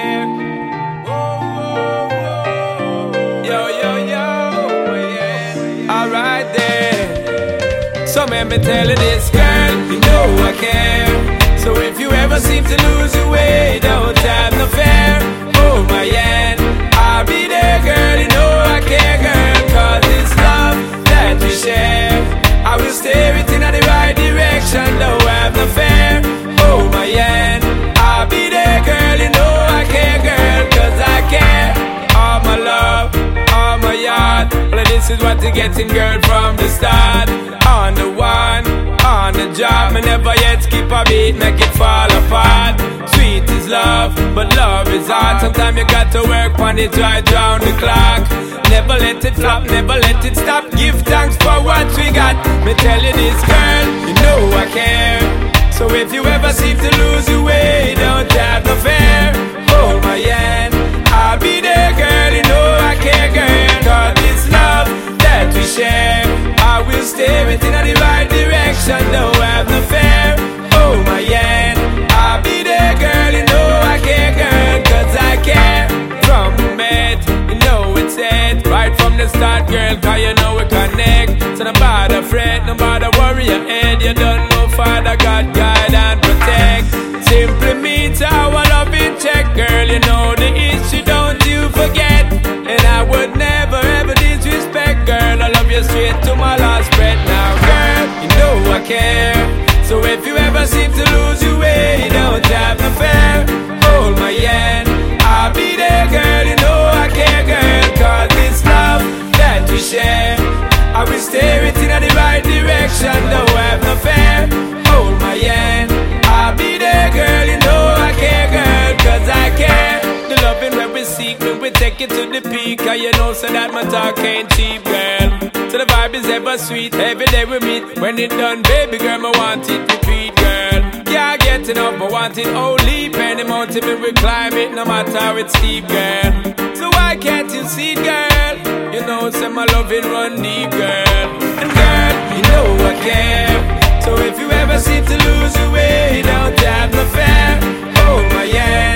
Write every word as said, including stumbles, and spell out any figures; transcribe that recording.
care. Whoa, whoa, whoa. Yo, yo, yo, yeah. Alright then. So let me tell you this, girl, you know I care. So if you ever seem to lose your way, don't have no fear. Hold my hand, I'll be there, girl, you know I care, girl. Cause it's love that we share. I will steer it in the right direction, don't have no fear. Hold my hand, I'll be there, girl, you know I care, girl. Cause I care, all my love, all my heart. Well, this is what you're getting, girl, from the start. On the one, on the job, me never yet skip a beat, make it fall apart. Sweet is love, but love is hard. Sometimes you got to work on it right round the clock. Never let it flop, never let it stop. Give thanks for what we got. Me tell you this, girl, you know I care. So if you ever seem to lose your way, don't have no fear. Hold my hand, I'll be there, girl, you know I care, girl. Cause it's love that we share. I will steer it in the right direction, don't have no fear. Hold my hand, I'll be there, girl, you know I care, girl. Cause I care. From the met, you know it's it. Right from the start, girl, cause you know we connect. So no bother fret, no bother worry your head. You don't know Father God, guide and protect. Simply means our love in check, girl, you know the issue, don't you forget. And I would never ever disrespect, girl, I love you straight to my last breath. Now, girl, you know I care. So if you ever seem to lose your way, don't have no fear. Hold my hand, I'll be there, girl, you know I care, girl. Cause it's love that we share. I will steer it in the right direction, don't have no fear. Hold my hand, I'll be there, girl, you know I care, girl. Cause I care. The loving where we seek, when we take it to the peak. Cause you know so that my talk ain't cheap, girl. So the vibe is ever sweet, every day we meet. When it done, baby girl, I want it repeat, girl. Yeah, getting up, I want it only. Penny mountain, we will climb it, no matter how it's steep, girl. So why can't you see it, girl? You know, say my loving run deep, girl. And girl, you know I care. So if you ever seem to lose your way, don't have no fear. Hold my hand,